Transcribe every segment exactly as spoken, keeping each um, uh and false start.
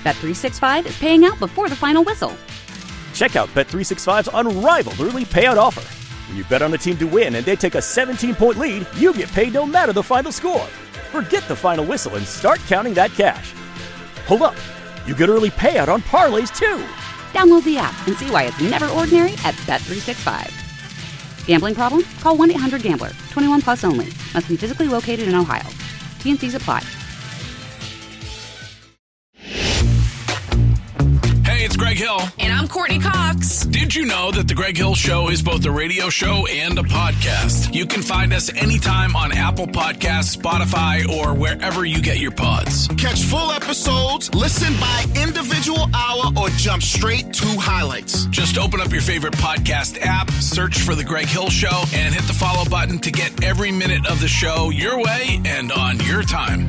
Bet three sixty-five is paying out before the final whistle. Check out Bet three sixty-five's unrivaled early payout offer. When you bet on a team to win and they take a seventeen-point lead, you get paid no matter the final score. Forget the final whistle and start counting that cash. Hold up. You get early payout on parlays, too. Download the app and see why it's never ordinary at Bet three sixty-five. Gambling problem? Call one eight hundred gambler. twenty-one plus only. Must be physically located in Ohio. T and C's apply. Hey, it's Greg Hill. And I'm Courtney Cox. Did you know that The Greg Hill Show is both a radio show and a podcast? You can find us anytime on Apple Podcasts, Spotify, or wherever you get your pods. Catch full episodes, listen by individual hour, or jump straight to highlights. Just open up your favorite podcast app, search for The Greg Hill Show, and hit the follow button to get every minute of the show your way and on your time.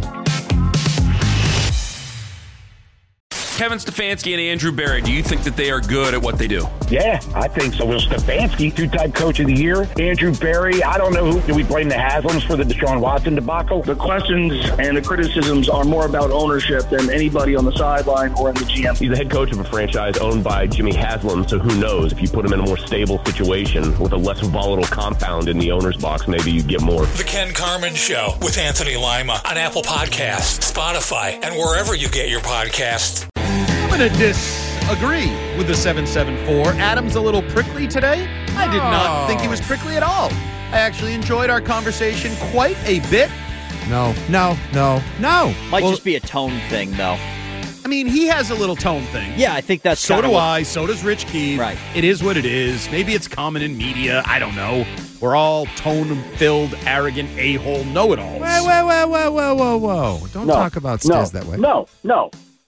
Kevin Stefanski and Andrew Berry, do you think that they are good at what they do? Yeah, I think so. Well, Stefanski, two-time coach of the year. Andrew Berry, I don't know who. Do we blame the Haslams for the Deshaun Watson debacle? The questions and the criticisms are more about ownership than anybody on the sideline or in the G M. He's the head coach of a franchise owned by Jimmy Haslam, so who knows? If you put him in a more stable situation with a less volatile compound in the owner's box, maybe you'd get more. The Ken Carman Show with Anthony Lima on Apple Podcasts, Spotify, and wherever you get your podcasts. I'm going to disagree with the seven seven four. Adam's a little prickly today. I did not think he was prickly at all. I actually enjoyed our conversation quite a bit. No, no, no, no. Might Well, just be a tone thing, though. I mean, he has a little tone thing. Yeah, I think that's So kinda do what- I. So does Rich Keefe. Right. It is what it is. Maybe it's common in media. I don't know. We're all tone-filled, arrogant, a-hole know-it-alls. Whoa, whoa, whoa, whoa, whoa, whoa, whoa. Don't No, talk about no, Stiz that way. No, no.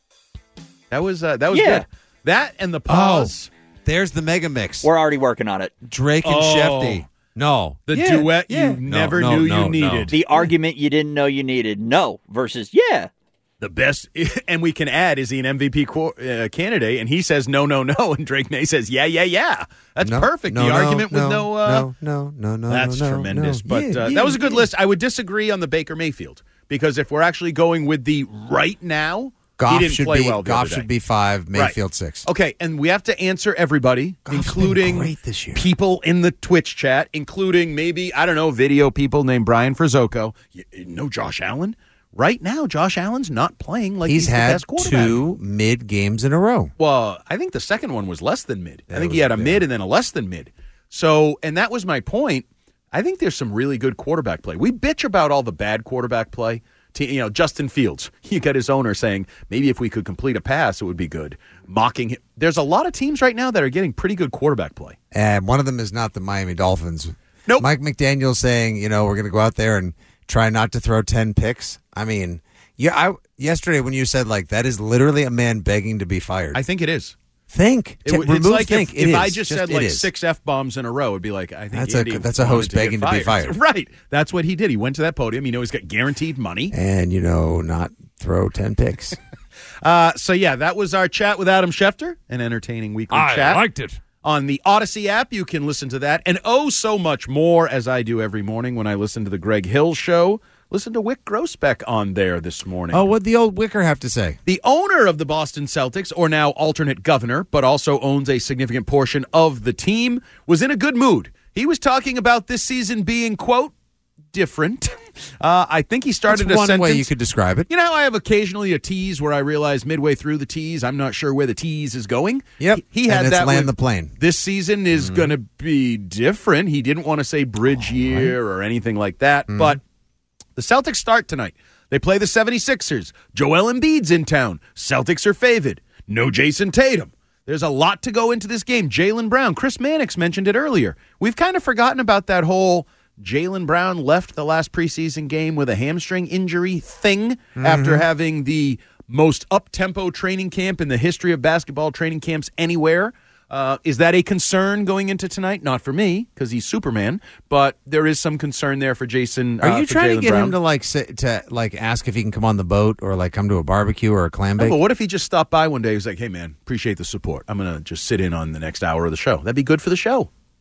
That was uh, that was Yeah. good. That and the pause. Oh, there's the mega mix. We're already working on it. Drake and Oh. Shefty. No. The Yeah, duet yeah. you never No, no, knew no, you no. needed. The argument you didn't know you needed. No versus yeah. The best, and we can add, is he an M V P co- uh, candidate? And he says no, no, no, and Drake May says yeah, yeah, yeah. That's No, perfect. no, the no, argument with no, no, uh, no, no, no, no. that's no, tremendous. no. But Yeah, uh, yeah, that was a good yeah. list. I would disagree on the Baker Mayfield because if we're actually going with the right now, Goff he didn't should play be well. the Goff other should day. be five, Mayfield Right. six. Okay, and we have to answer everybody, Goff's including been great this year. people in the Twitch chat, including maybe, I don't know, video people named Brian Frizzoco. You, no Josh Allen? Right now, Josh Allen's not playing like he's, He's the had best quarterback. two mid games in a row. Well, I think the second one was less than mid. I That think he was- had a yeah. mid and then a less than mid. So, and that was my point. I think there's some really good quarterback play. We bitch about all the bad quarterback play. Te- You know, Justin Fields, you got his owner saying, maybe if we could complete a pass, it would be good. Mocking him. There's a lot of teams right now that are getting pretty good quarterback play. And one of them is not the Miami Dolphins. Nope. Mike McDaniel saying, you know, we're going to go out there and try not to throw ten picks. I mean, yeah, I yesterday when you said like that is literally a man begging to be fired. I think it is. think. It, T- it's remove like think. if, It if I is. just, Just said it like is. six F-bombs in a row, it'd be like, I think That's a- Andy that's a wanted host to get begging to be fired. Right. That's what he did. He went to that podium. You know he's got guaranteed money. And, you know, not throw ten picks. Uh, so, yeah, that was our chat with Adam Schefter, an entertaining weekly I chat. liked it. On the Odyssey app, you can listen to that and oh so much more, as I do every morning when I listen to the Greg Hill Show. Listen to Wick Grossbeck on there this morning. Oh, what'd the old Wicker have to say? The owner of the Boston Celtics, or now alternate governor, but also owns a significant portion of the team, was in a good mood. He was talking about this season being, quote, different. Uh, I think he started That's a one sentence. way you could describe it. You know how I have occasionally a tease where I realize midway through the tease, I'm not sure where the tease is going? Yep. He, he had and it's that land with, the plane. This season is Mm-hmm. going to be different. He didn't want to say bridge year or anything like that, Mm-hmm. but the Celtics start tonight. They play the seventy-sixers. Joel Embiid's in town. Celtics are favored. No Jason Tatum. There's a lot to go into this game. Jaylen Brown. Chris Mannix mentioned it earlier. We've kind of forgotten about that whole Jaylen Brown left the last preseason game with a hamstring injury thing Mm-hmm. after having the most up-tempo training camp in the history of basketball training camps anywhere. Uh, is that a concern going into tonight? Not for me, because he's Superman, but there is some concern there for Jason. Are uh, you for trying Jaylen to get Brown. him to like say, to like ask if he can come on the boat or like come to a barbecue or a clam No, bake? but what if he just stopped by one day? He was like, "Hey, man, appreciate the support. I'm gonna just sit in on the next hour of the show. That'd be good for the show."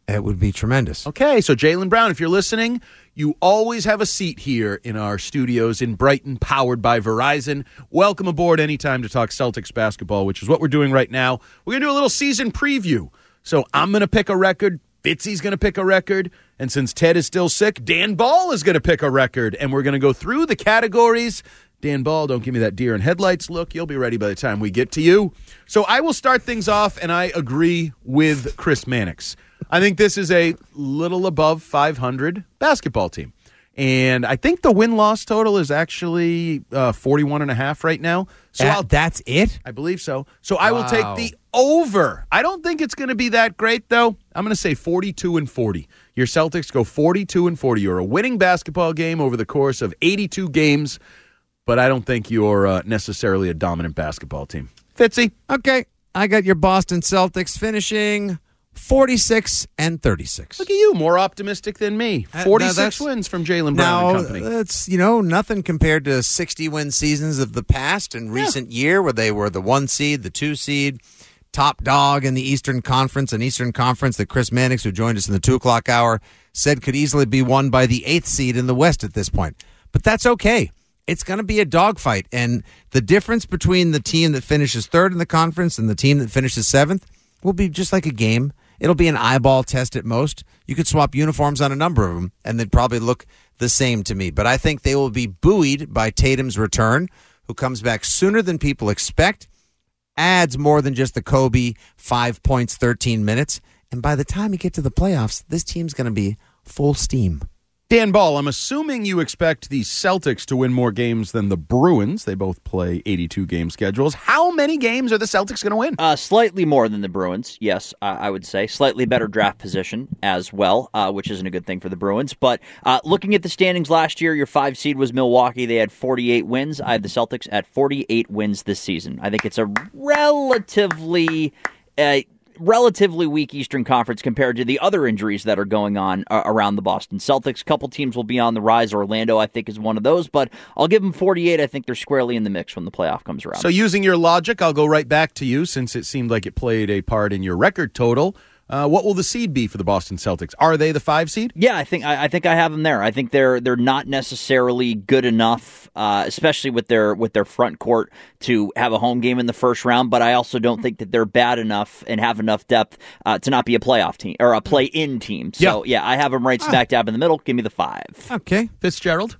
It would be tremendous. Okay, so Jaylen Brown, if you're listening, you always have a seat here in our studios in Brighton, powered by Verizon. Welcome aboard anytime to talk Celtics basketball, which is what we're doing right now. We're going to do a little season preview. So I'm going to pick a record. Fitzy's going to pick a record. And since Ted is still sick, Dan Ball is going to pick a record. And we're going to go through the categories. Dan Ball, don't give me that deer in headlights look. You'll be ready by the time we get to you. So I will start things off, and I agree with Chris Mannix. I think this is a little above five hundred basketball team. And I think the win-loss total is actually uh, forty-one and a half right now. So That- I'll, that's it? I believe so. So I will take Wow. the over. I don't think it's going to be that great, though. I'm going to say forty-two and forty. Your Celtics go forty-two and forty. You're a winning basketball game over the course of eighty-two games, but I don't think you're uh, necessarily a dominant basketball team. Fitzy? Okay, I got your Boston Celtics finishing forty-six and thirty-six. Look at you, more optimistic than me. Uh, forty-six now that's- wins from Jaylen Brown Now, and company. that's, you know, nothing compared to sixty-win seasons of the past and recent year where they were the one seed, the two seed, top dog in the Eastern Conference, an Eastern Conference that Chris Mannix, who joined us in the two o'clock hour, said could easily be won by the eighth seed in the West at this point. But that's okay. It's going to be a dogfight. And the difference between the team that finishes third in the conference and the team that finishes seventh will be just like a game. It'll be an eyeball test at most. You could swap uniforms on a number of them, and they'd probably look the same to me. But I think they will be buoyed by Tatum's return, who comes back sooner than people expect, adds more than just the Kobe, five points, thirteen minutes. And by the time you get to the playoffs, this team's going to be full steam. Dan Ball, I'm assuming you expect the Celtics to win more games than the Bruins. They both play eighty-two game schedules. How many games are the Celtics going to win? Uh, slightly more than the Bruins, yes, uh, I would say. Slightly better draft position as well, uh, which isn't a good thing for the Bruins. But uh, looking at the standings last year, your five seed was Milwaukee. They had forty-eight wins. I have the Celtics at forty-eight wins this season. I think it's a relatively... Uh, relatively weak Eastern Conference compared to the other injuries that are going on uh, around the Boston Celtics. A couple teams will be on the rise. Orlando, I think, is one of those, but I'll give them forty-eight. I think they're squarely in the mix when the playoff comes around. So using your logic, I'll go right back to you since it seemed like it played a part in your record total. Uh, what will the seed be for the Boston Celtics? Are they the five seed? Yeah, I think I, I think I have them there. I think they're they're not necessarily good enough, uh, especially with their with their front court, to have a home game in the first round. But I also don't think that they're bad enough and have enough depth uh, to not be a playoff team or a play-in team. So yeah, yeah I have them right smack dab in the middle. Give me the five. Okay. Fitzgerald?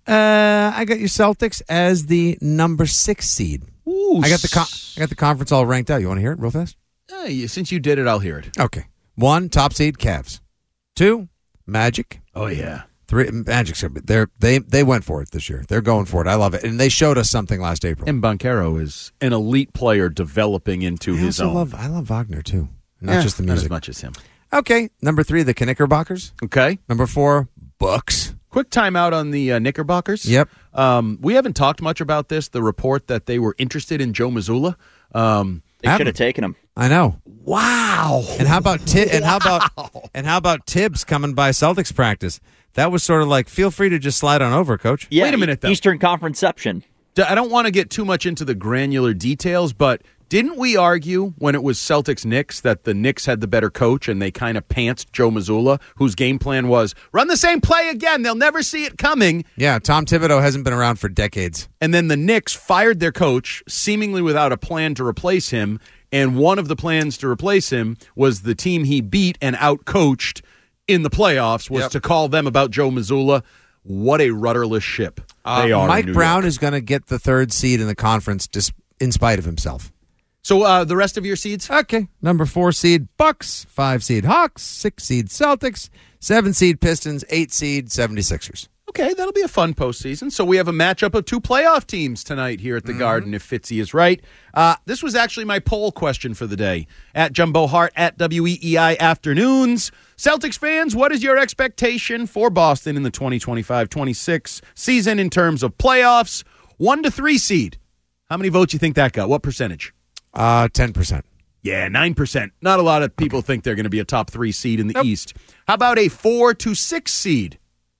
Uh, I got your Celtics as the number six seed. Ooh, I got the con- I got the conference all ranked out. You want to hear it real fast? Uh, yeah, since you did it, I'll hear it. Okay. One, top seed, Cavs. Two, Magic. Oh, yeah. Three, Magic's they're they they went for it this year. They're going for it. I love it, and they showed us something last April. And Banchero is an elite player developing into I his also own. love I love Wagner too, not Eh, just the not music. as much as him. Okay, number three, the Knickerbockers. Okay. Number four, Bucks. Quick timeout on the uh, Knickerbockers. Yep. Um, we haven't talked much about this. The report that they were interested in Joe Mazzulla. Um, They should have taken him. I know. Wow. And how about Ti- and how about and how about Tibbs coming by Celtics practice? That was sort of like, feel free to just slide on over, Coach. Yeah, Wait a minute, though. Eastern Conferenceception. D- I don't want to get too much into the granular details, but didn't we argue when it was Celtics-Knicks that the Knicks had the better coach and they kind of pantsed Joe Mazzulla, whose game plan was, run the same play again, they'll never see it coming. Yeah, Tom Thibodeau hasn't been around for decades. And then the Knicks fired their coach, seemingly without a plan to replace him, and one of the plans to replace him was the team he beat and out-coached in the playoffs was Yep. to call them about Joe Mazzulla. What a rudderless ship they Uh, are. Mike in New Brown York. is going to get the third seed in the conference dis- in spite of himself. So uh, the rest of your seeds? Okay. Number four seed, Bucks. Five seed, Hawks. Six seed, Celtics. Seven seed, Pistons. Eight seed, seventy-sixers. Okay, that'll be a fun postseason. So we have a matchup of two playoff teams tonight here at the Garden, if Fitzy is right. Uh, this was actually my poll question for the day. At Jumbo Hart, at W E E I Afternoons. Celtics fans, what is your expectation for Boston in the twenty twenty-five twenty-six season in terms of playoffs? One to three seed. How many votes you think that got? What percentage? Uh, ten percent. Yeah, nine percent. Not a lot of people think they're going to be a top three seed in the East. How about a four to six seed?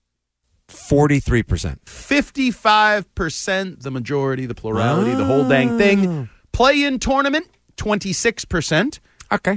forty-three percent. fifty-five percent, the majority, the plurality, the whole dang thing. Play-in tournament, twenty-six percent. Okay.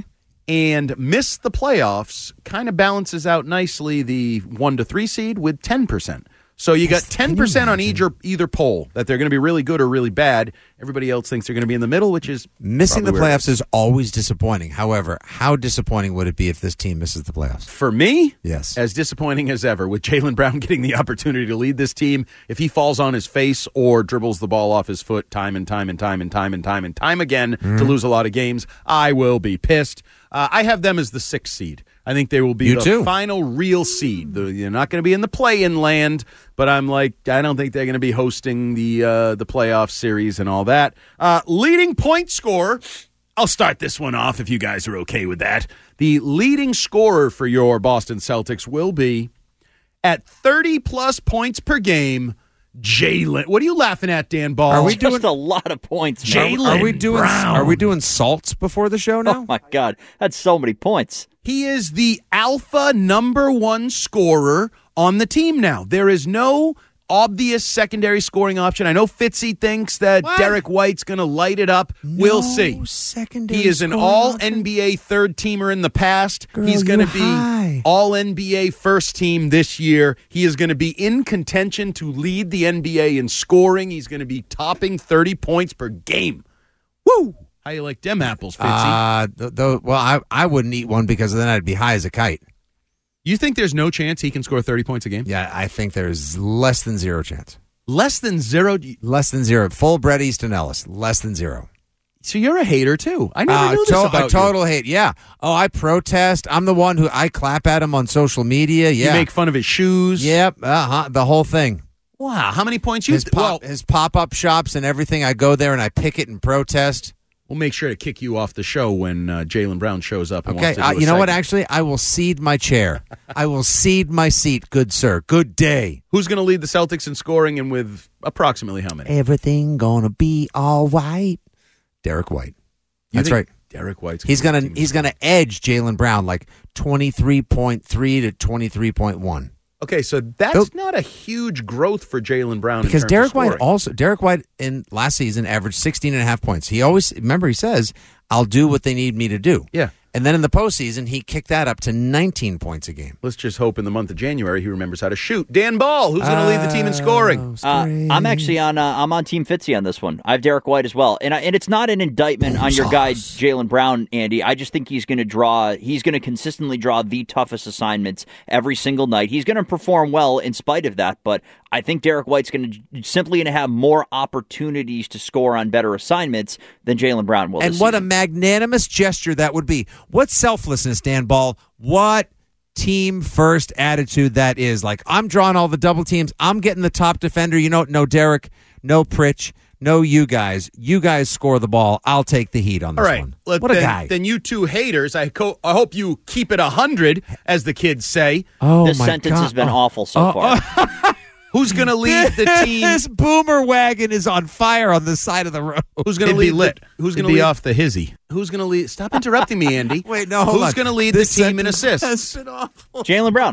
and miss the playoffs kind of balances out nicely the one to three seed with ten percent. So you got ten percent on either either poll that they're going to be really good or really bad. Everybody else thinks they're going to be in the middle, which is missing the probably where it playoffs is always disappointing. However, how disappointing would it be if this team misses the playoffs? For me, yes, as disappointing as ever, with Jaylen Brown getting the opportunity to lead this team. If he falls on his face or dribbles the ball off his foot time and time and time and time and time and time again Mm-hmm. to lose a lot of games, I will be pissed. Uh, I have them as the sixth seed. I think they will be You the too. final real seed. The- They're not going to be in the play-in land, but I'm like, I don't think they're going to be hosting the uh, the playoff series and all that. Uh, leading point scorer, I'll start this one off if you guys are okay with that. The leading scorer for your Boston Celtics will be, at thirty-plus points per game, Jaylen. What are you laughing at, Dan Ball? Are we Just doing a lot of points, man. Jaylen Are we doing? Brown. Are we doing salts before the show now? Oh my God, that's so many points. He is the alpha number one scorer on the team now. There is no obvious secondary scoring option. I know Fitzy thinks that What? Derek White's going to light it up. we'll see. Secondary He is an scoring all option? N B A third teamer in the past. Girl, He's going to you be high. all N B A first team this year. He is going to be in contention to lead the N B A in scoring. He's going to be topping thirty points per game. Woo! How you like them apples, Fitzy? Uh, th- th- well, I I wouldn't eat one because then I'd be high as a kite. You think there's no chance he can score thirty points a game? Yeah, I think there's less than zero chance. Less than zero? Less than zero. Full Brett Easton Ellis. Less than zero. So you're a hater, too. I never Uh, knew this to- about a total hate. Yeah. Oh, I protest. I'm the one who I clap at him on social media. you. Yeah. You make fun of his shoes. Yep. Uh-huh. The whole thing. Wow. How many points you His, th- pop, Well, his pop-up shops and everything. I go there and I picket and protest. we'll make sure to kick you off the show when uh, Jaylen Brown shows up. And Okay. wants to do Uh, a you know what? segment. Actually, I will cede my chair. I will cede my seat. Good sir. Good day. Who's going to lead the Celtics in scoring and with approximately how many? Everything gonna be all right. Derek White. You That's think right. Derek White's He's gonna gonna lead the team in he's gonna edge Jaylen Brown like twenty-three point three to twenty-three point one. Okay, so that's They'll- not a huge growth for Jaylen Brown. Because in terms Derek of White scoring. also Derek White in last season averaged sixteen and a half points. He always remember he says, I'll do what they need me to do. Yeah. And then in the postseason, he kicked that up to nineteen points a game. Let's just hope in the month of January he remembers how to shoot. Dan Ball, who's going to lead the team in scoring? Oh, Uh, I'm actually on. Uh, I'm on Team Fitzy on this one. I have Derek White as well, and I, and it's not an indictment on your guy Jaylen Brown, Andy. I just think he's going to draw. He's going to consistently draw the toughest assignments every single night. He's going to perform well in spite of that, but I think Derek White's going to simply going to have more opportunities to score on better assignments than Jaylen Brown will. And this what a season. magnanimous gesture that would be. What selflessness, Dan Ball. What team first attitude that is. Like, I'm drawing all the double teams. I'm getting the top defender. You know, no Derek, no Pritch, no you guys. You guys score the ball. I'll take the heat on this All right. one. Let- what a then, guy. Then you two haters, I, co- I hope you keep it one hundred, as the kids say. oh, this my sentence God. has been Oh. awful so Oh, far. Who's going to lead the team? This boomer wagon is on fire on the side of the road. Who's going to It'd lead be lit. The, who's going It'd to be lead off the hizzy? Who's going to lead? Stop interrupting me, Andy. Wait, no, hold Who's on. going to lead This the team in sentence assists? has been awful. Jaylen Brown.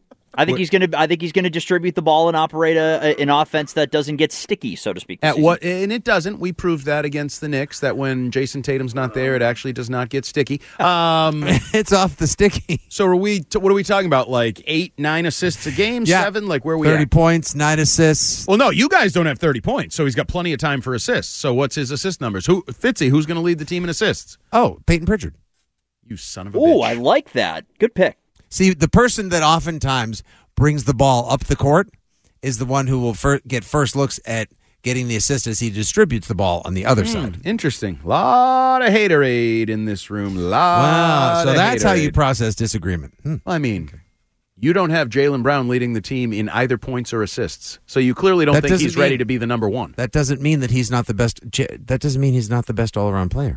I think What- he's going to. I think he's going to distribute the ball and operate a, a, an offense that doesn't get sticky, so to speak. this At season. what? And it doesn't. We proved that against the Knicks. That when Jason Tatum's not there, it actually does not get sticky. Um, It's off the sticky. so are we? T- what are we talking about? Like eight, nine assists a game? Yeah. Seven? Like where are we? thirty At? points, nine assists. Well, no, you guys don't have thirty points, so he's got plenty of time for assists. So what's his assist numbers? Who Fitzy? Who's going to lead the team in assists? Oh, Peyton Pritchard. You son of a Ooh, bitch! I like that. Good pick. See, the person that oftentimes brings the ball up the court is the one who will fir- get first looks at getting the assist as he distributes the ball on the other side. Interesting. Lot of haterade in this room. Lot. Wow. So of that's how you haterade. process disagreement. Hmm. I mean, you don't have Jaylen Brown leading the team in either points or assists, so you clearly don't That think doesn't he's ready mean- to be the number one. That doesn't mean that he's not the best. J- That doesn't mean he's not the best all-around player.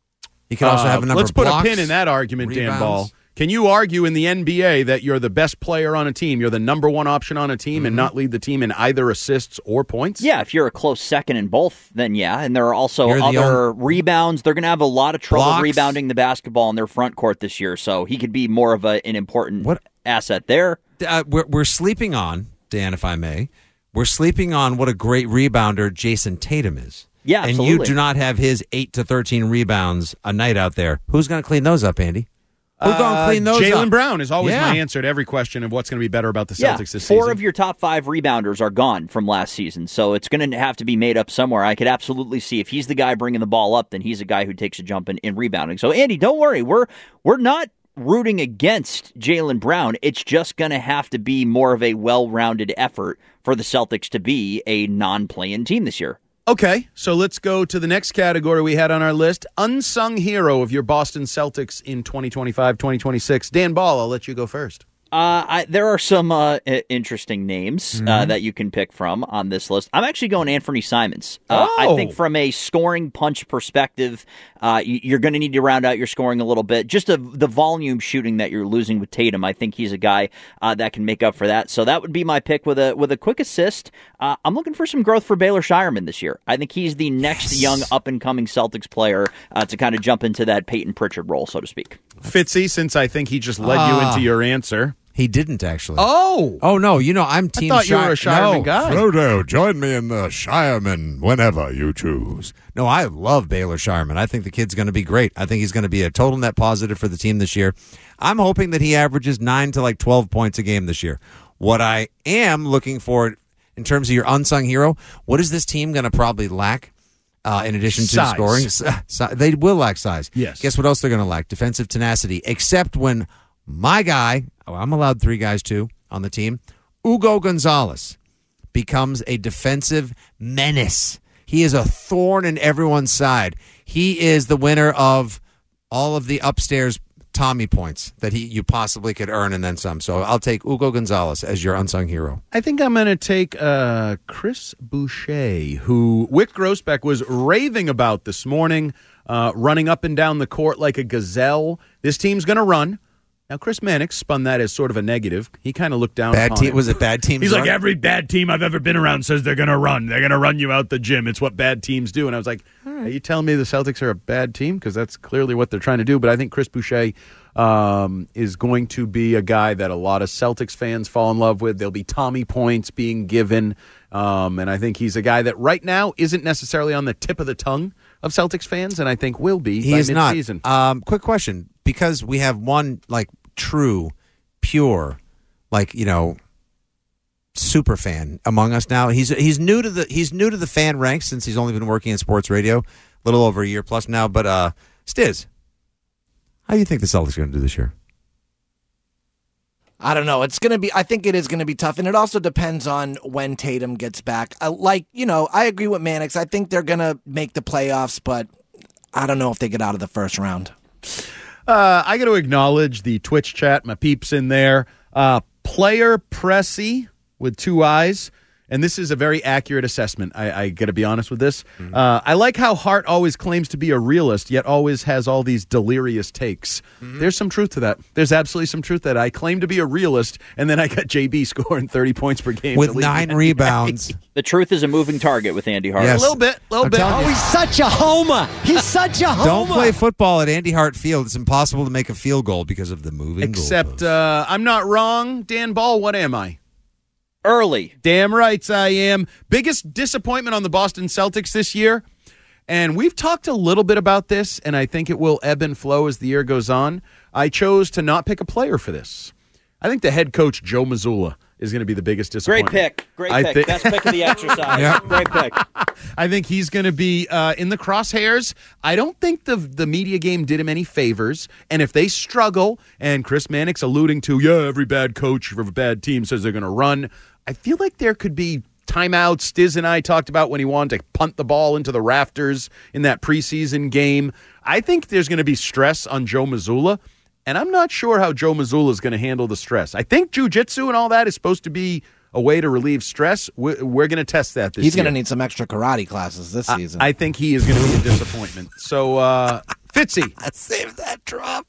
He can also Uh, have a number Let's of put blocks, a pin in that argument, Dan rebounds. Ball. Can you argue in the N B A that you're the best player on a team, you're the number one option on a team, Mm-hmm. and not lead the team in either assists or points? Yeah, if you're a close second in both, then yeah. And there are also You're the other rebounds. They're going to have a lot of trouble Blocks. rebounding the basketball in their front court this year, so he could be more of a, an important What- asset there. Uh, we're, we're sleeping on, Dan, if I may, we're sleeping on what a great rebounder Jason Tatum is. Yeah, And absolutely. you do not have his eight to thirteen rebounds a night out there. Who's going to clean those up, Andy? Who's going to clean those Jaylen up? Brown is always Yeah. my answer to every question of what's going to be better about the Celtics Yeah, this four season. Four of your top five rebounders are gone from last season, so it's going to have to be made up somewhere. I could absolutely see if he's the guy bringing the ball up, then he's a guy who takes a jump in, in rebounding. So, Andy, don't worry. We're we're not rooting against Jaylen Brown. It's just going to have to be more of a well-rounded effort for the Celtics to be a non-play-in team this year. Okay, so let's go to the next category we had on our list. Unsung hero of your Boston Celtics in twenty twenty-five twenty twenty-six. Dan Ball, I'll let you go first. Uh, I, there are some uh, interesting names Mm-hmm. uh, that you can pick from on this list. I'm actually going Anthony Simons. Uh, Oh. I think from a scoring punch perspective, uh, you- you're going to need to round out your scoring a little bit. Just a, the volume shooting that you're losing with Tatum, I think he's a guy uh, that can make up for that. So that would be my pick with a with a quick assist. Uh, I'm looking for some growth for Baylor Shireman this year. I think he's the next Yes. young up-and-coming Celtics player uh, to kind of jump into that Peyton Pritchard role, so to speak. Fitzy, since I think he just led you Ah. into your answer. He didn't, actually. Oh! Oh, no, you know, I'm Team thought you were a Shire- Shireman no. guy. Frodo, join me in the Shireman whenever you choose. No, I love Baylor Shireman. I think the kid's going to be great. I think he's going to be a total net positive for the team this year. I'm hoping that he averages nine to like twelve points a game this year. What I am looking for in terms of your unsung hero, what is this team going to probably lack? Uh, in addition to Size. scoring, Si- they will lack size. Yes. Guess what else they're going to lack? Defensive tenacity. Except when my guy, oh, I'm allowed three guys too on the team, Ugo Gonzalez becomes a defensive menace. He is a thorn in everyone's side. He is the winner of all of the upstairs Tommy points that he you possibly could earn and then some. So I'll take Ugo Gonzalez as your unsung hero. I think I'm going to take uh, Chris Boucher, who Wick Grossbeck was raving about this morning, uh, running up and down the court like a gazelle. This team's going to run. Now, Chris Mannix spun that as sort of a negative. He kind of looked down Bad upon team him. was it bad teams? He's like, run? every bad team I've ever been around says they're going to run. They're going to run you out the gym. It's what bad teams do. And I was like, are you telling me the Celtics are a bad team? Because that's clearly what they're trying to do. But I think Chris Boucher um, is going to be a guy that a lot of Celtics fans fall in love with. There'll be Tommy points being given. Um, and I think he's a guy that right now isn't necessarily on the tip of the tongue of Celtics fans, and I think will be He by is not. midseason. Um, quick question, because we have one like true, pure, like you know, super fan among us now. He's he's new to the he's new to the fan ranks since he's only been working in sports radio a little over a year plus now. But uh, Stiz, how do you think the Celtics are going to do this year? I don't know. It's going to be, I think it is going to be tough. And it also depends on when Tatum gets back. I, like, you know, I agree with Mannix. I think they're going to make the playoffs, but I don't know if they get out of the first round. Uh, I got to acknowledge the Twitch chat. My peeps in there. Uh, player Pressy with two eyes. And this is a very accurate assessment. I, I got to be honest with this. Mm-hmm. Uh, I like how Hart always claims to be a realist, yet always has all these delirious takes. Mm-hmm. There's some truth to that. There's absolutely some truth to that. I claim to be a realist, and then I got J B scoring thirty points per game. With nine rebounds. The truth is a moving target with Andy Hart. Yes. A little bit, a little I'm bit. telling you. He's such a homer. He's such a homer. Don't play football at Andy Hart Field. It's impossible to make a field goal because of the moving Except goalposts. uh, I'm not wrong. Dan Ball, what am I? Early. Damn right I am. Biggest disappointment on the Boston Celtics this year, and we've talked a little bit about this, and I think it will ebb and flow as the year goes on. I chose to not pick a player for this. I think the head coach, Joe Mazzulla, is going to be the biggest Great disappointment. pick. Great I pick. thi- Best pick of the exercise. Yeah. Great pick. I think he's going to be uh, in the crosshairs. I don't think the the media game did him any favors. And if they struggle, and Chris Mannix alluding to, yeah, every bad coach of a bad team says they're going to run, I feel like there could be timeouts. Stiz and I talked about when he wanted to punt the ball into the rafters in that preseason game. I think there's going to be stress on Joe Mazzulla, and I'm not sure how Joe Mazzulla is going to handle the stress. I think jiu-jitsu and all that is supposed to be a way to relieve stress. We're, we're going to test that this He's year. going to need some extra karate classes this season. I, I think he is going to be a disappointment. So, uh, Fitzy. Save that drop.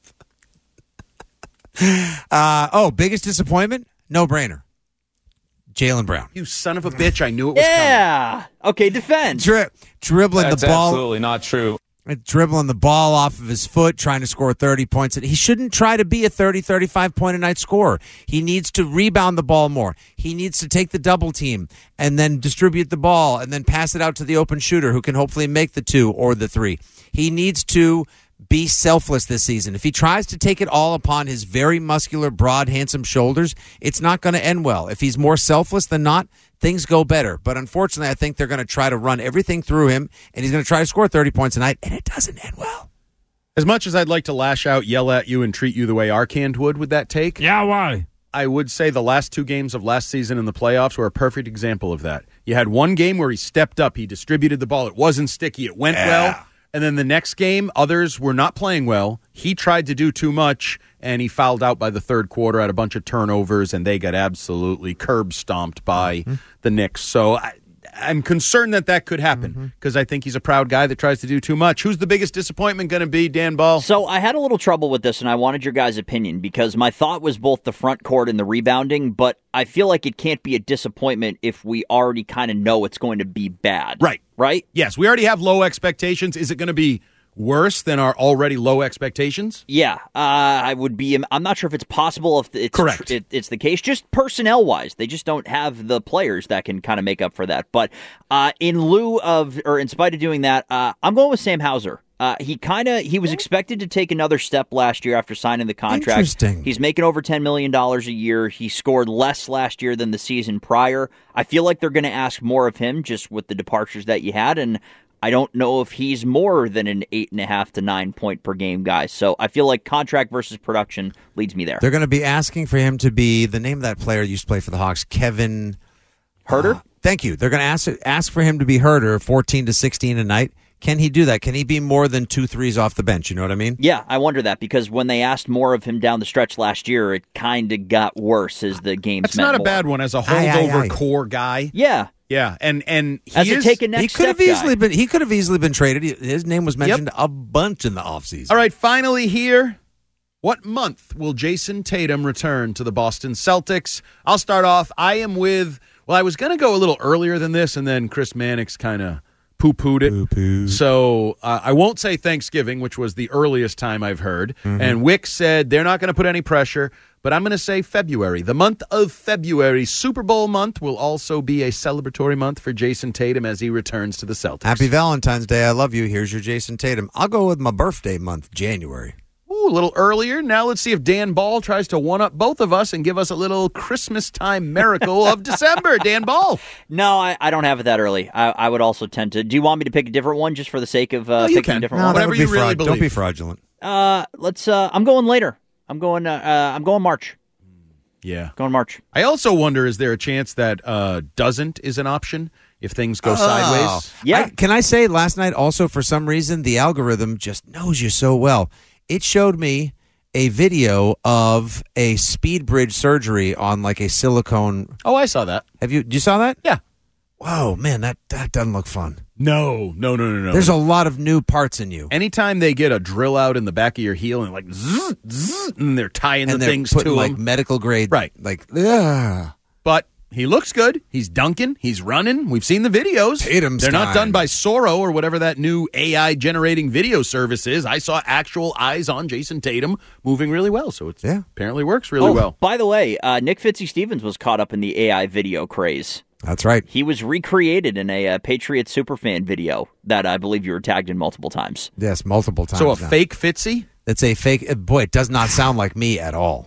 uh, oh, biggest disappointment? No brainer. Jaylen Brown. You son of a bitch. I knew it was Yeah. Okay, defend. Dri- dribbling That's the ball. absolutely not true. Dribbling the ball off of his foot, trying to score thirty points. He shouldn't try to be a thirty, thirty-five point a night scorer. He needs to rebound the ball more. He needs to take the double team and then distribute the ball and then pass it out to the open shooter who can hopefully make the two or the three. He needs to be selfless this season. If he tries to take it all upon his very muscular, broad, handsome shoulders, it's not going to end well. If he's more selfless than not, things go better. But unfortunately, I think they're going to try to run everything through him, and he's going to try to score thirty points a night, and it doesn't end well. As much as I'd like to lash out, yell at you, and treat you the way Arcand would with that take. Yeah, why? I would say the last two games of last season in the playoffs were a perfect example of that. You had one game where he stepped up. He distributed the ball. It wasn't sticky. It went yeah. well. And then the next game, others were not playing well. He tried to do too much, and he fouled out by the third quarter, had a bunch of turnovers, and they got absolutely curb stomped by mm-hmm. the Knicks. So I, I'm concerned that that could happen because mm-hmm. I think he's a proud guy that tries to do too much. Who's the biggest disappointment going to be, Dan Ball? So I had a little trouble with this, and I wanted your guys' opinion because my thought was both the front court and the rebounding, but I feel like it can't be a disappointment if we already kind of know it's going to be bad. Right. Right? Yes, we already have low expectations. Is it going to be worse than our already low expectations? Yeah, uh, I would be. I'm not sure if it's possible if it's correct. Tr- it, it's the case. Just personnel wise, they just don't have the players that can kind of make up for that. But uh, in lieu of, or in spite of doing that, uh, I'm going with Sam Hauser. Uh, he kind of he was expected to take another step last year after signing the contract. Interesting. He's making over ten million dollars a year. He scored less last year than the season prior. I feel like they're going to ask more of him just with the departures that you had, and I don't know if he's more than an eight and a half to nine point per game guy. So I feel like contract versus production leads me there. They're going to be asking for him to be the name of that player that used to play for the Hawks, Kevin Huerter. Uh, thank you. They're going to ask ask for him to be Huerter, fourteen to sixteen a night. Can he do that? Can he be more than two threes off the bench? You know what I mean? Yeah, I wonder that because when they asked more of him down the stretch last year, it kind of got worse as the games That's meant not a more. bad one as a holdover aye, aye, aye. core guy. Yeah. Yeah, and and he as is, a take a next he could have step easily guy. been he could have easily been traded. His name was mentioned Yep. a bunch in the offseason. All right, finally here. What month will Jason Tatum return to the Boston Celtics? I'll start off. I am with, well, I was going to go a little earlier than this, and then Chris Mannix kind of poo-pooed it. Poo-poo. So uh, I won't say Thanksgiving, which was the earliest time I've heard. Mm-hmm. And Wick said they're not going to put any pressure, but I'm going to say February. The month of February, Super Bowl month, will also be a celebratory month for Jason Tatum as he returns to the Celtics. Happy Valentine's Day. I love you. Here's your Jason Tatum. I'll go with my birthday month, January. Ooh, a little earlier. Now let's see if Dan Ball tries to one-up both of us and give us a little Christmas time miracle of December. Dan Ball. No, I, I don't have it that early. I, I would also tend to. Do you want me to pick a different one just for the sake of uh, no, you picking can. a different No, one? Whatever you really fraud- believe. Don't be fraudulent. Uh, let's. Uh, I'm going later. I'm going. Uh, uh, I'm going March. Yeah. Going March. I also wonder, is there a chance that uh, doesn't is an option if things go Oh. sideways? Yeah. I, can I say last night also for some reason the algorithm just knows you so well. It showed me a video of a speed bridge surgery on like a silicone. Oh, I saw that. Have you? You saw that? Yeah. Whoa, man, that that doesn't look fun. No, no, no, no, no. There's a lot of new parts in you. Anytime they get a drill out in the back of your heel and like zzz, zzz, and they're tying and the they're things putting to like them. medical grade, Right. Like, yeah. But he looks good. He's dunking. He's running. We've seen the videos. Tatum's They're not time. done by Soro or whatever that new A I generating video service is. I saw actual eyes on Jason Tatum moving really well. So it Yeah. apparently works really oh, well. by the way, uh, Nick Fitzy-Stevens was caught up in the A I video craze. That's right. He was recreated in a uh, Patriots superfan video that I believe you were tagged in multiple times. Yes, multiple times. So a now. fake Fitzy? It's a fake. uh, Boy, it does not sound like me at all.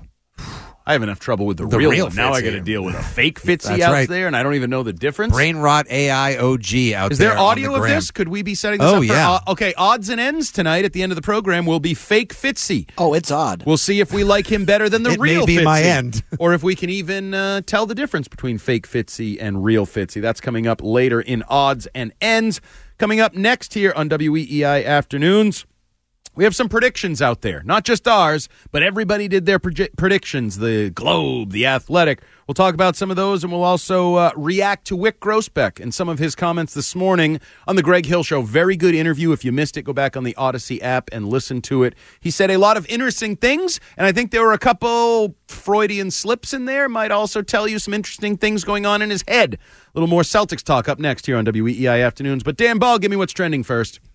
I have enough trouble with the, The real, real one. Now I Fitzy. got to deal with a fake Fitzy That's out right. there, and I don't even know the difference. Brain rot A I O G out Is there. there on audio the of gram. this? Could we be setting this Oh, up? For, yeah. uh, okay, odds and ends tonight at the end of the program will be fake Fitzy. Oh, it's odd. We'll see if we like him better than the It may real be Fitzy. my end. Or if we can even uh, tell the difference between fake Fitzy and real Fitzy. That's coming up later in odds and ends. Coming up next here on W E E I Afternoons, we have some predictions out there. Not just ours, but everybody did their proje- predictions. The Globe, The Athletic. We'll talk about some of those, and we'll also uh, react to Wick Grossbeck and some of his comments this morning on the Greg Hill Show. Very good interview. If you missed it, go back on the Odyssey app and listen to it. He said a lot of interesting things, and I think there were a couple Freudian slips in there. Might also tell you some interesting things going on in his head. A little more Celtics talk up next here on W E E I Afternoons. But Dan Ball, give me what's trending first.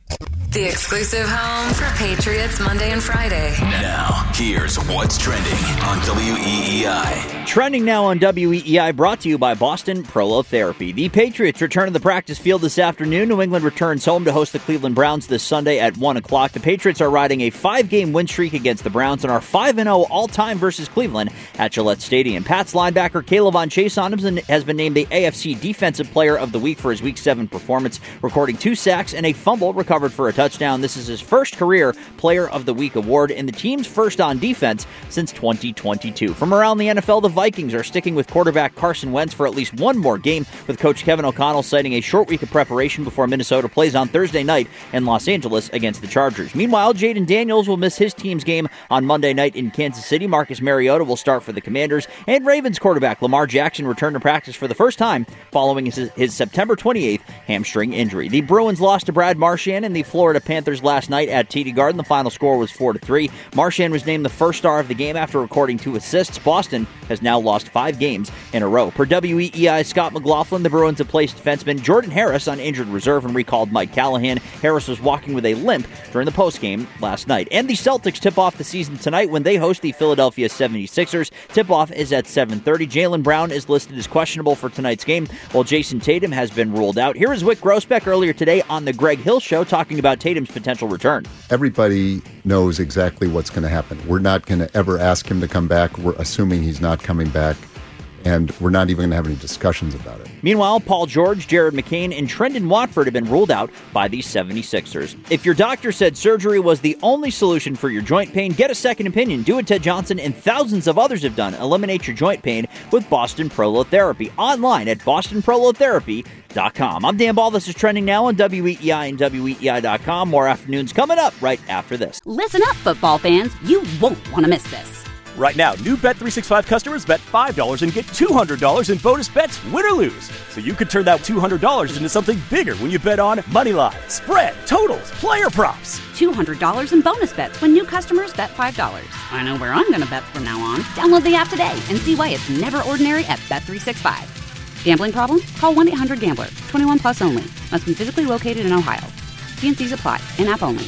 The exclusive home for Patriots Monday and Friday. Now, here's what's trending on W E E I. Trending now on W E E I, brought to you by Boston Prolotherapy. The Patriots return to the practice field this afternoon. New England returns home to host the Cleveland Browns this Sunday at one o'clock. The Patriots are riding a five-game win streak against the Browns and are five and oh all-time versus Cleveland at Gillette Stadium. Pats linebacker Kayvon Thibodeaux has been named the A F C Defensive Player of the Week for his Week seven performance, recording two sacks and a fumble recovered for a touchdown. This is his first career Player of the Week award and the team's first on defense since twenty twenty-two. From around the N F L, the Vikings are sticking with quarterback Carson Wentz for at least one more game, with coach Kevin O'Connell citing a short week of preparation before Minnesota plays on Thursday night in Los Angeles against the Chargers. Meanwhile, Jaden Daniels will miss his team's game on Monday night in Kansas City. Marcus Mariota will start for the Commanders, and Ravens quarterback Lamar Jackson returned to practice for the first time following his, his September twenty-eighth hamstring injury. The Bruins lost to Brad Marchand and the Florida Panthers last night at T D Garden. The final score was four to three. Marchand was named the first star of the game after recording two assists. Boston has now lost five games in a row. Per W E E I's Scott McLaughlin, the Bruins have placed defenseman Jordan Harris on injured reserve and recalled Mike Callahan. Harris was walking with a limp during the postgame last night. And the Celtics tip off the season tonight when they host the Philadelphia seventy-sixers. Tip-off is at seven thirty. Jaylen Brown is listed as questionable for tonight's game, while Jason Tatum has been ruled out. Here is Wick Grossbeck earlier today on the Greg Hill Show talking about Tatum's potential return. Everybody knows exactly what's going to happen. We're not going to ever ask him to come back. We're assuming he's not coming back, and we're not even going to have any discussions about it. Meanwhile, Paul George, Jared McCain, and Trendon Watford have been ruled out by the seventy-sixers. If your doctor said surgery was the only solution for your joint pain, get a second opinion. Do what Ted Johnson and thousands of others have done. Eliminate your joint pain with Boston Prolotherapy. Online at boston prolotherapy dot com. I'm Dan Ball. This is Trending Now on W E E I and W E E I dot com. More afternoons coming up right after this. Listen up, football fans. You won't want to miss this. Right now, new Bet three sixty-five customers bet five dollars and get two hundred dollars in bonus bets, win or lose. So you could turn that two hundred dollars into something bigger when you bet on money line, spread, totals, player props. two hundred dollars in bonus bets when new customers bet five dollars. I know where I'm going to bet from now on. Download the app today and see why it's never ordinary at Bet three sixty-five. Gambling problem? Call one eight hundred gambler. twenty-one plus only. Must be physically located in Ohio. T and C's apply. In-app only.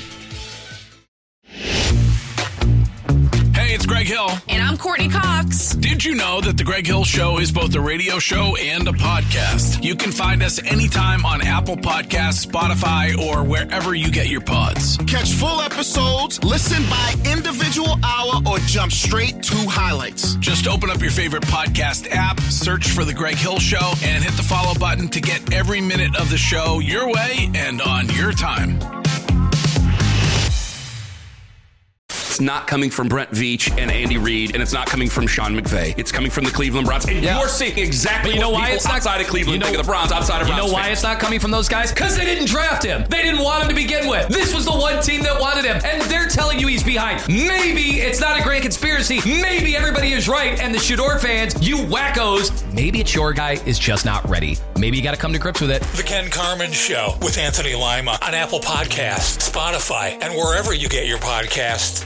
Hey, it's Greg Hill. And I'm Courtney Cox. Did you know that The Greg Hill Show is both a radio show and a podcast? You can find us anytime on Apple Podcasts, Spotify, or wherever you get your pods. Catch full episodes, listen by individual hour, or jump straight to highlights. Just open up your favorite podcast app, search for The Greg Hill Show, and hit the follow button to get every minute of the show your way and on your time. It's not coming from Brent Veach and Andy Reid, and it's not coming from Sean McVay. It's coming from the Cleveland Browns. And yeah. you're seeing exactly but you know what why people it's not, outside of Cleveland you know, think of the Browns, outside of You Browns know why fans. it's not coming from those guys? Because they didn't draft him. They didn't want him to begin with. This was the one team that wanted him, and they're telling you he's behind. Maybe it's not a great conspiracy. Maybe everybody is right, and the Shador fans, you wackos, maybe it's your guy is just not ready. Maybe you got to come to grips with it. The Ken Carman Show with Anthony Lima on Apple Podcasts, Spotify, and wherever you get your podcasts.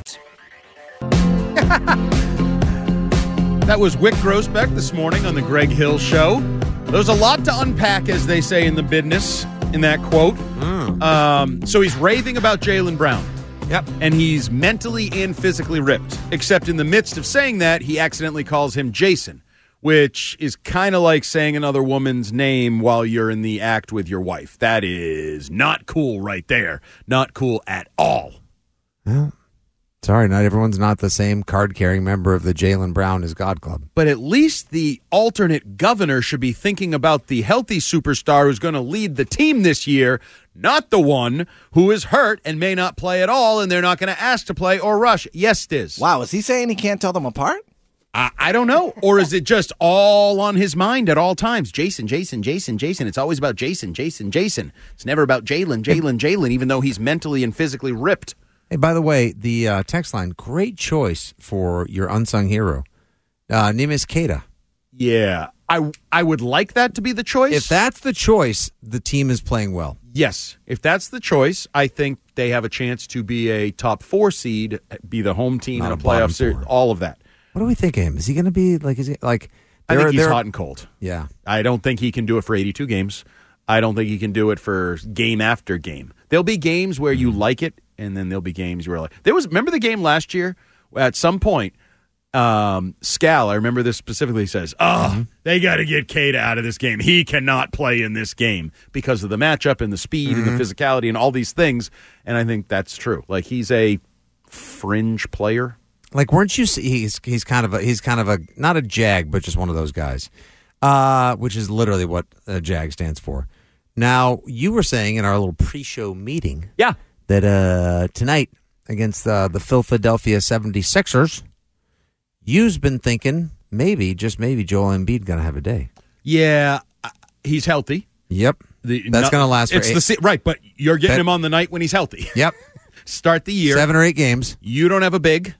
That was Wick Grossbeck this morning on the Greg Hill Show. There's a lot to unpack, as they say in the business, in that quote. Mm. Um, so he's raving about Jaylen Brown. Yep. And he's mentally and physically ripped. Except in the midst of saying that, he accidentally calls him Jason, which is kind of like saying another woman's name while you're in the act with your wife. That is not cool right there. Not cool at all. Well, sorry, not everyone's not the same card-carrying member of the Jaylen Brown is God Club. But at least the alternate governor should be thinking about the healthy superstar who's going to lead the team this year, not the one who is hurt and may not play at all, and they're not going to ask to play or rush. Yes, Stiz. Wow, is he saying he can't tell them apart? I, I don't know. Or is it just all on his mind at all times? Jason, Jason, Jason, Jason. It's always about Jason, Jason, Jason. It's never about Jaylen, Jaylen, Jaylen, even though he's mentally and physically ripped. Hey, by the way, the uh, text line, great choice for your unsung hero, uh, Neemias Queta. Yeah, I, I would like that to be the choice. If that's the choice, the team is playing well. Yes, if that's the choice, I think they have a chance to be a top four seed, be the home team Not in a a bottom playoff series, four. all of that. What do we think of him? Is he going to be like? Is he like? I think he's they're- hot and cold. Yeah, I don't think he can do it for eighty-two games. I don't think he can do it for game after game. There'll be games where you like it, and then there'll be games where like there was. Remember the game last year? At some point, um, Scal, I remember this specifically, says, "Oh, mm-hmm. they got to get Keita out of this game. He cannot play in this game because of the matchup and the speed mm-hmm. and the physicality and all these things." And I think that's true. Like he's a fringe player. Like, weren't you? He's he's kind of a he's kind of a not a Jag, but just one of those guys, uh, which is literally what a Jag stands for. Now, you were saying in our little pre-show meeting, yeah, that uh, tonight against uh, the Philadelphia seventy-sixers, you've been thinking maybe, just maybe, Joel Embiid going to have a day. Yeah, he's healthy. Yep, the, that's no, going to last for it's eight. The, right, but you're getting that, him on the night when he's healthy. Yep. Start the year. Seven or eight games. You don't have a big.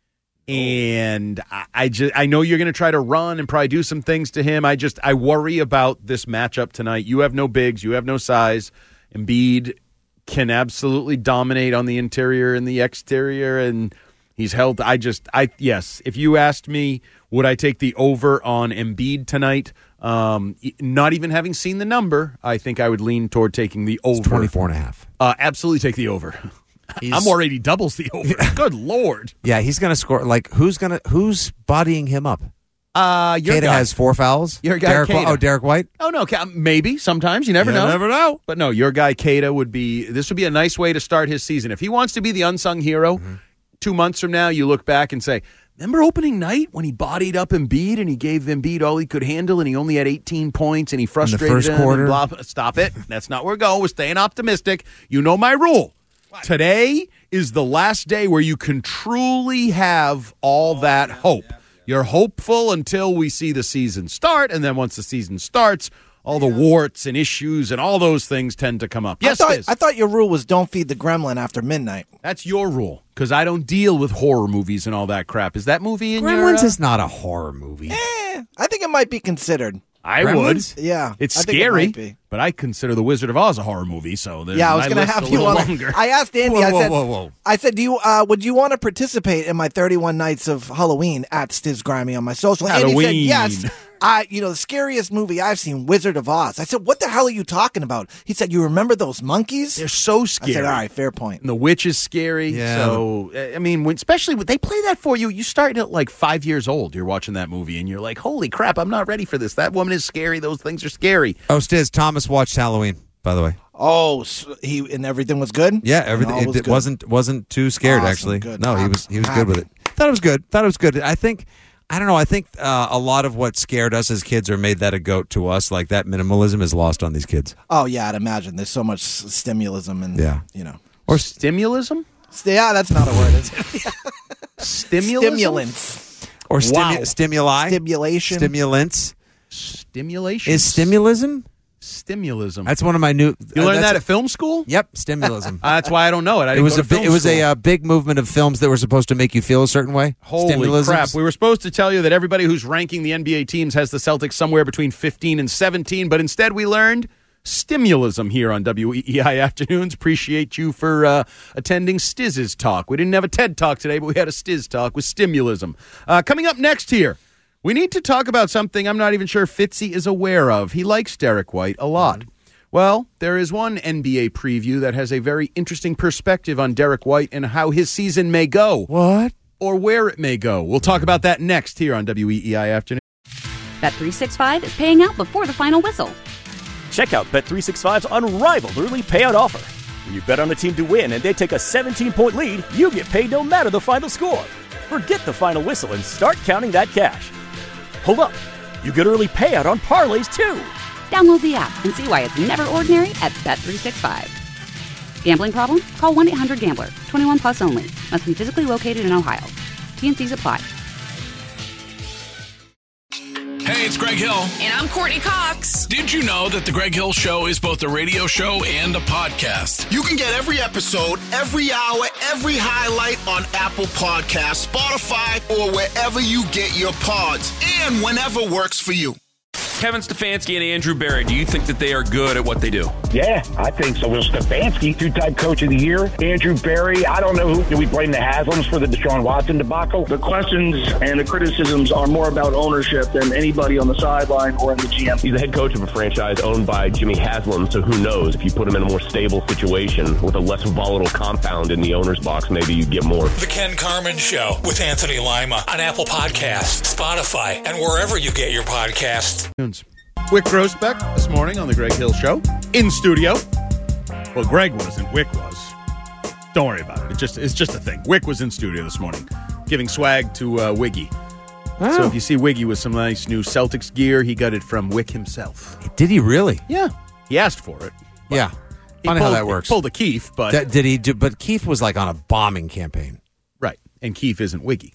And I, I just I know you're going to try to run and probably do some things to him. I just I worry about this matchup tonight. You have no bigs, you have no size. Embiid can absolutely dominate on the interior and the exterior, and he's held. I just I yes. If you asked me, would I take the over on Embiid tonight? Um, not even having seen the number, I think I would lean toward taking the over. It's twenty-four and a half. Uh, absolutely take the over. He's, I'm worried he doubles the over. Good Lord. Yeah, he's going to score. Like, who's going to who's bodying him up? Uh, your Keita guy. has four fouls. Your guy, Derek, Keita. Oh, Derek White? Oh, no, maybe. Sometimes. You never you know. never know. But no, your guy, Keita, would be, this would be a nice way to start his season. If he wants to be the unsung hero, mm-hmm. two months from now, you look back and say, remember opening night when he bodied up Embiid and he gave Embiid all he could handle and he only had eighteen points and he frustrated In the first him quarter. And blah, blah. Stop it. That's not where we're going. We're staying optimistic. You know my rule. What? Today is the last day where you can truly have all oh, that yeah, hope. Yeah, yeah. You're hopeful until we see the season start, and then once the season starts, all the warts and issues and all those things tend to come up. Yes, I thought, Liz. I thought your rule was don't feed the gremlin after midnight. That's your rule, because I don't deal with horror movies and all that crap. Is that movie in Gremlins your... Gremlins uh... is not a horror movie. Eh, I think it might be considered. I Gremlins? would. Yeah. It's I scary, think it might be. But I consider The Wizard of Oz a horror movie, so there's yeah, I was going to have you on. longer. I asked Andy, whoa, I whoa, said, whoa, whoa. I said, do you, uh, would you want to participate in my thirty-one nights of Halloween at Stiz Grammy on my social? Halloween. Andy said, yes. I, you know, the scariest movie I've seen, Wizard of Oz. I said, what the hell are you talking about? He said, you remember those monkeys? They're so scary. I said, all right, fair point. And the witch is scary. Yeah. So, I mean, when, especially when they play that for you, you start at like five years old. You're watching that movie and you're like, holy crap, I'm not ready for this. That woman is scary. Those things are scary. Oh, Stiz, Thomas watched Halloween, by the way. Oh, so he and everything was good? Yeah, everything. Was it good. wasn't wasn't too scared, awesome, actually. Good. No, he I'm was he was happy. good with it. Thought it was good. Thought it was good. I think. I don't know. I think uh, a lot of what scared us as kids or made that a goat to us, like that minimalism, is lost on these kids. Oh, yeah, I'd imagine. There's so much stimulism and, yeah. you know. Or stimulism? Yeah, that's not a word, is it? Stimulism? Stimulants. Or stimu- wow. stimuli? Stimulation. Stimulants. Stimulation? Is stimulism? Stimulism. That's one of my new. You uh, learned that at film school? Yep, stimulism. uh, that's why I don't know it. I it was a bi- it was school. a uh, big movement of films that were supposed to make you feel a certain way. Holy Stimulisms. crap! We were supposed to tell you that everybody who's ranking the N B A teams has the Celtics somewhere between fifteen and seventeen, but instead we learned stimulism here on W E E I Afternoons. Appreciate you for uh, attending Stiz's talk. We didn't have a TED talk today, but we had a Stiz talk with stimulism. Uh, coming up next here, we need to talk about something I'm not even sure Fitzy is aware of. He likes Derek White a lot. Well, there is one N B A preview that has a very interesting perspective on Derek White and how his season may go. What? Or where it may go. We'll talk about that next here on W E E I Afternoon. Bet three sixty-five is paying out before the final whistle. Check out Bet three sixty-five's unrivaled early payout offer. When you bet on a team to win and they take a seventeen-point lead, you get paid no matter the final score. Forget the final whistle and start counting that cash. Hold up. You get early payout on parlays, too. Download the app and see why it's never ordinary at Bet three sixty-five. Gambling problem? Call one eight hundred gambler. twenty-one plus only. Must be physically located in Ohio. T and C's apply. Hey, it's Greg Hill. And I'm Courtney Cox. Did you know that The Greg Hill Show is both a radio show and a podcast? You can get every episode, every hour, every highlight on Apple Podcasts, Spotify, or wherever you get your pods, and whenever works for you. Kevin Stefanski and Andrew Berry, do you think that they are good at what they do? Yeah, I think so. Will Stefanski, two-time coach of the year. Andrew Berry, I don't know who. Do we blame the Haslams for the Deshaun Watson debacle? The questions and the criticisms are more about ownership than anybody on the sideline or in the G M. He's the head coach of a franchise owned by Jimmy Haslam, so who knows? If you put him in a more stable situation with a less volatile compound in the owner's box, maybe you get more. The Ken Carmen Show with Anthony Lima on Apple Podcasts, Spotify, and wherever you get your podcasts. Wick Grossbeck this morning on the Greg Hill Show in studio. Well, Greg wasn't. Wick was. Don't worry about it. It just it's just a thing. Wick was in studio this morning, giving swag to uh, Wiggy. Oh. So if you see Wiggy with some nice new Celtics gear, he got it from Wick himself. Did he really? Yeah, he asked for it. Yeah, funny pulled, how that works. He pulled a Keith, but D- did he? Do, but Keith was like on a bombing campaign, right? And Keith isn't Wiggy.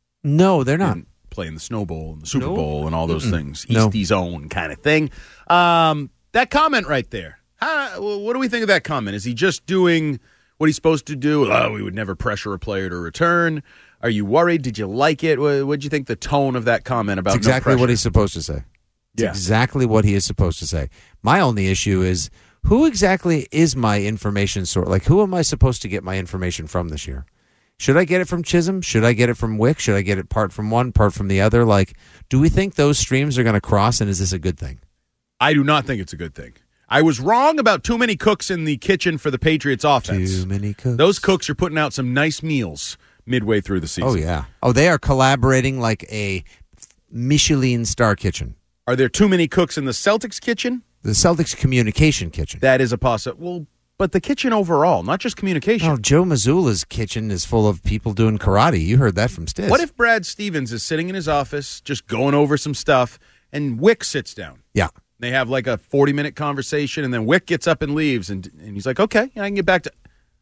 No, they're not. And playing the Snow Bowl and the Super No. Bowl and all those Mm-mm. things, No. Eastie's own kind of thing. Um, that comment right there. How, what do we think of that comment? Is he just doing what he's supposed to do? Oh, we would never pressure a player to return. Are you worried? Did you like it? What did you think the tone of that comment about? It's exactly no what he's supposed to say. It's Yeah. exactly what he is supposed to say. My only issue is who exactly is my information source? Like, who am I supposed to get my information from this year? Should I get it from Chisholm? Should I get it from Wick? Should I get it part from one, part from the other? Like, do we think those streams are going to cross, and is this a good thing? I do not think it's a good thing. I was wrong about too many cooks in the kitchen for the Patriots offense. Too many cooks. Those cooks are putting out some nice meals midway through the season. Oh, yeah. Oh, they are collaborating like a Michelin star kitchen. Are there too many cooks in the Celtics kitchen? The Celtics communication kitchen. That is a possibility. Well, but the kitchen overall, not just communication. Oh, Joe Mazzulla's kitchen is full of people doing karate. You heard that from Stiz. What if Brad Stevens is sitting in his office just going over some stuff and Wick sits down? Yeah. They have like a forty-minute conversation, and then Wick gets up and leaves, and, and he's like, okay, I can get back to...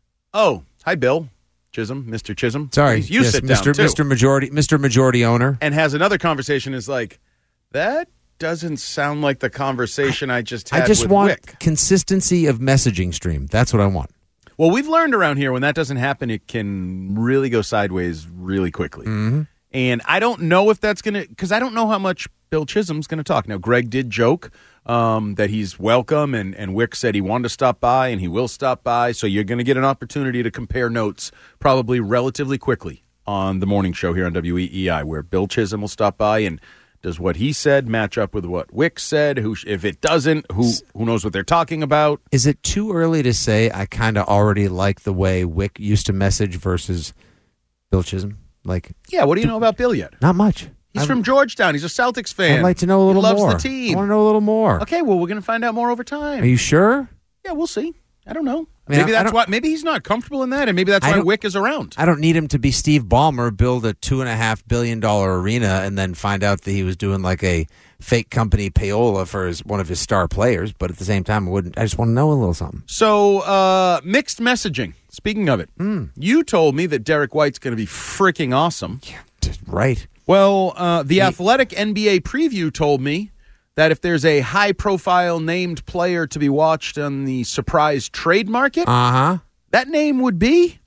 Oh, hi, Bill Chisholm, Mister Chisholm. Sorry. You yes, sit Mister down, too. Mister Majority, Mister Majority Owner. And has another conversation, is like, that doesn't sound like the conversation I just had I just with want Wick. consistency of messaging stream. That's what I want. Well, we've learned around here when that doesn't happen, it can really go sideways really quickly. Mm-hmm. And I don't know if that's going to, because I don't know how much Bill Chisholm's going to talk. Now, Greg did joke um, that he's welcome, and, and Wick said he wanted to stop by, and he will stop by. So you're going to get an opportunity to compare notes probably relatively quickly on the morning show here on W E E I, where Bill Chisholm will stop by and does what he said match up with what Wick said? Who, if it doesn't, who who knows what they're talking about? Is it too early to say I kind of already like the way Wick used to message versus Bill Chisholm? Like, Yeah, what do you know about Bill yet? not much. He's I'm- from Georgetown. He's a Celtics fan. I'd like to know a little he loves more. the team. I want to know a little more. Okay, well, we're going to find out more over time. Are you sure? Yeah, we'll see. I don't know. I mean, maybe I- I that's don't- why. Maybe he's not comfortable in that, and maybe that's I why don't- Wick is around. I don't need him to be Steve Ballmer, build a two and a half billion dollar arena, and then find out that he was doing like a fake company payola for his one of his star players. But at the same time, I wouldn't. I just want to know a little something. So, uh, mixed messaging. Speaking of it, Mm. you told me that Derek White's going to be freaking awesome. Right. Well, uh, the Athletic N B A preview told me that if there's a high-profile named player to be watched on the surprise trade market, Uh huh. that name would be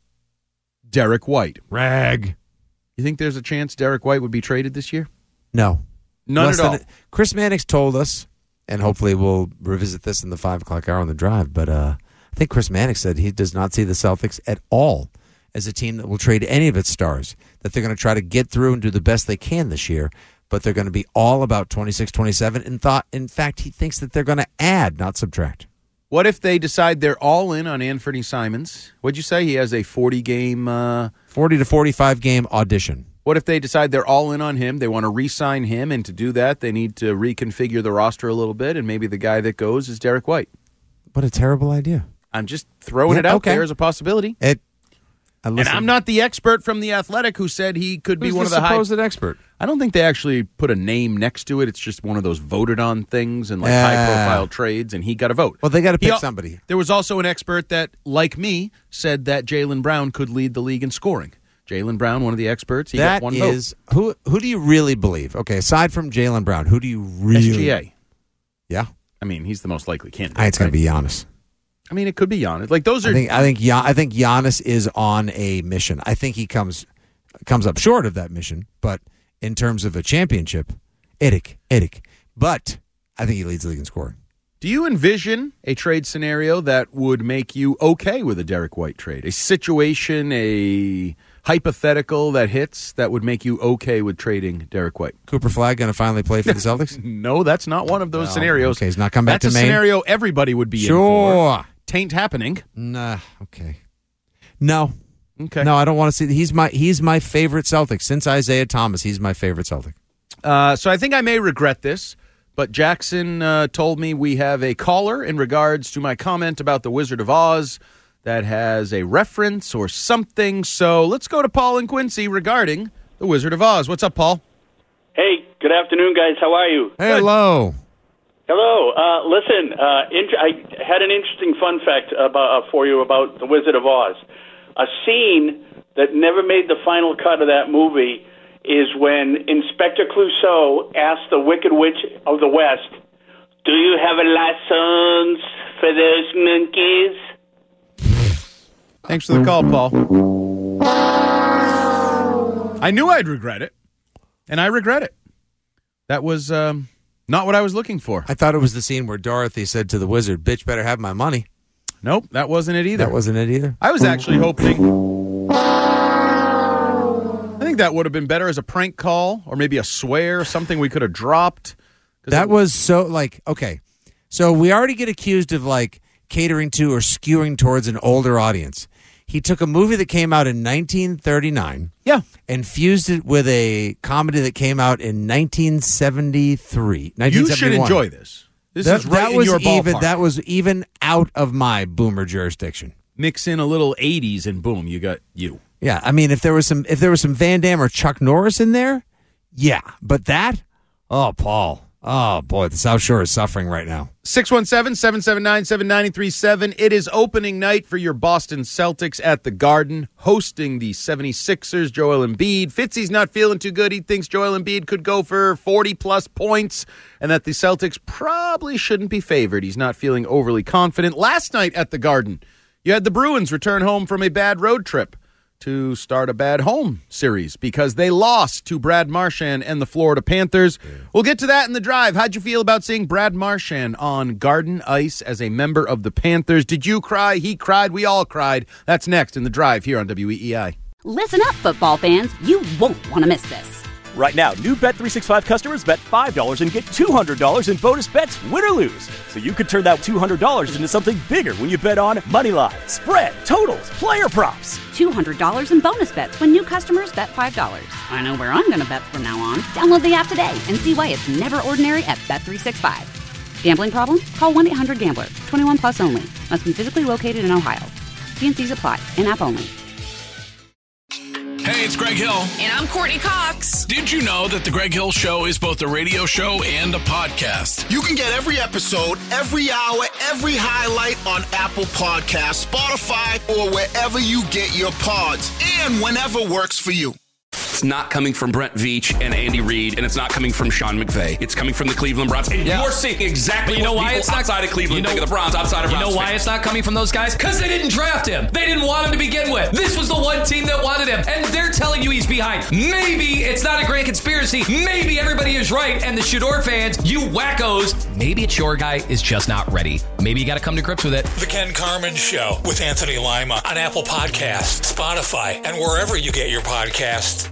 Derek White. Rag. You think there's a chance Derek White would be traded this year? No. None Less at all. than- Chris Mannix told us, and hopefully we'll revisit this in the five o'clock hour on the drive. But uh, I think Chris Mannix said he does not see the Celtics at all as a team that will trade any of its stars. That they're going to try to get through and do the best they can this year, but they're going to be all about twenty-six twenty-seven. And thought, in fact, he thinks that they're going to add, not subtract. What if they decide they're all in on Anthony Simons? What'd you say? He has a forty-game... Uh, forty to forty-five game audition. What if they decide they're all in on him? They want to re-sign him, and to do that, they need to reconfigure the roster a little bit, and maybe the guy that goes is Derek White. What a terrible idea. I'm just throwing Yeah, it out okay. there as a possibility. It. And I'm not the expert from The Athletic who said he could be Who's one the of the high... supposed expert? I don't think they actually put a name next to it. It's just one of those voted on things and like Ah. high-profile trades, and he got a vote. Well, they got to He pick al- somebody. There was also an expert that, like me, said that Jaylen Brown could lead the league in scoring. Jaylen Brown, one of the experts, he That got one is who. Who do you really believe? Okay, aside from Jaylen Brown, who do you vote. really? S G A. Yeah, I mean, he's the most likely candidate. I think it's going right? to be Giannis. I mean, it could be Giannis. Like those are. I think. I think. Gian, I think Giannis is on a mission. I think he comes comes up short of that mission, but in terms of a championship, Eric, Eric. But I think he leads the league in scoring. Do you envision a trade scenario that would make you okay with a Derek White trade? A situation, a hypothetical that hits that would make you okay with trading Derek White? Cooper Flagg going to finally play for the Celtics? No, that's not one of those No. scenarios. Okay, he's not come back that's to a Maine? scenario everybody would be Sure. in for. Tain't happening. Nah, okay. No. Okay. No, I don't want to see. He's my he's my favorite Celtic. Since Isaiah Thomas, he's my favorite Celtic. Uh, so I think I may regret this, but Jackson uh, told me we have a caller in regards to my comment about the Wizard of Oz that has a reference or something. So let's go to Paul and Quincy regarding the Wizard of Oz. What's up, Paul? Hey, good afternoon, guys. How are you? Hello. Hello. Uh, listen, uh, int- I had an interesting fun fact about, uh, for you about the Wizard of Oz. A scene that never made the final cut of that movie is when Inspector Clouseau asked the Wicked Witch of the West, "Do you have a license for those monkeys?" Thanks for the call, Paul. I knew I'd regret it, and I regret it. That was um, not what I was looking for. I thought it was the scene where Dorothy said to the wizard, "Bitch, better have my money." Nope, that wasn't it either. That wasn't it either. I was actually hoping... I think that would have been better as a prank call or maybe a swear, something we could have dropped. That was so, like, okay. So we already get accused of, like, catering to or skewing towards an older audience. He took a movie that came out in nineteen thirty-nine. Yeah. And fused it with a comedy that came out in nineteen seventy-three. You should enjoy this. This that, is right that in was your even, ballpark. That was even out of my boomer jurisdiction. Mix in a little eighties and boom, you got you. Yeah, I mean, if there was some, if there was some Van Damme or Chuck Norris in there, yeah. But that, oh, Paul, oh boy, the South Shore is suffering right now. six one seven, seven seven nine, seven nine three seven. It is opening night for your Boston Celtics at the Garden, hosting the seventy-sixers, Joel Embiid. Fitzy's not feeling too good. He thinks Joel Embiid could go for forty-plus points and that the Celtics probably shouldn't be favored. He's not feeling overly confident. Last night at the Garden, you had the Bruins return home from a bad road trip to start a bad home series because they lost to Brad Marchand and the Florida Panthers. Yeah. We'll get to that in the drive. How'd you feel about seeing Brad Marchand on Garden Ice as a member of the Panthers? Did you cry? He cried. We all cried. That's next in the drive here on W E E I. Listen up, football fans. You won't want to miss this. Right now, new Bet three sixty-five customers bet five dollars and get two hundred dollars in bonus bets, win or lose. So you could turn that two hundred dollars into something bigger when you bet on money line, spread, totals, player props. two hundred dollars in bonus bets when new customers bet five dollars. I know where I'm going to bet from now on. Download the app today and see why it's never ordinary at Bet three sixty-five. Gambling problem? Call one eight hundred gambler. twenty-one plus only. Must be physically located in Ohio. T and C's apply. In-app only. Hey, it's Greg Hill. And I'm Courtney Cox. Did you know that The Greg Hill Show is both a radio show and a podcast? You can get every episode, every hour, every highlight on Apple Podcasts, Spotify, or wherever you get your pods, and whenever works for you. It's not coming from Brent Veach and Andy Reid, and it's not coming from Sean McVay. It's coming from the Cleveland Browns. And Yeah. you're seeing exactly But you know what why people it's not outside of Cleveland you know, think of the Browns, outside of You Browns know why fans. it's not coming from those guys? Because they didn't draft him. They didn't want him to begin with. This was the one team that wanted him, and they're telling you he's behind. Maybe it's not a grand conspiracy. Maybe everybody is right, and the Shador fans, you wackos, maybe it's your guy is just not ready. Maybe you got to come to grips with it. The Ken Carmen Show with Anthony Lima on Apple Podcasts, Spotify, and wherever you get your podcasts.